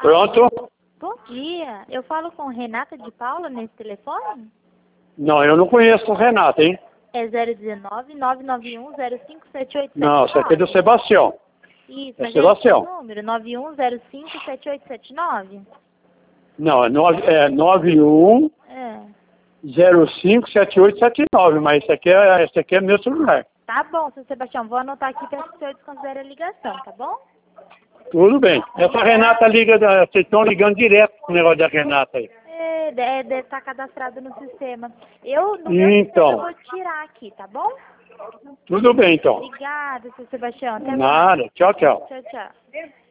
Pronto? Bom dia. Eu falo com Renata de Paula nesse telefone? Não, eu não conheço o Renato, hein? É 019-991-057879. Não, isso aqui é do Sebastião. Isso, É mas Sebastião. esse número, 91057879? Não, é 91 É. 057879, mas esse aqui é meu celular. Tá bom, seu Sebastião. Vou anotar aqui para que o senhor desconsidere a ligação, tá bom? Tudo bem. Essa Renata liga, vocês estão ligando direto com o negócio da Renata aí. Deve estar cadastrado no sistema. No meu Então. sistema eu vou tirar aqui, tá bom? Tudo bem, então. Obrigada, seu Sebastião. Até mais. Nada. Tchau, tchau. Tchau, tchau.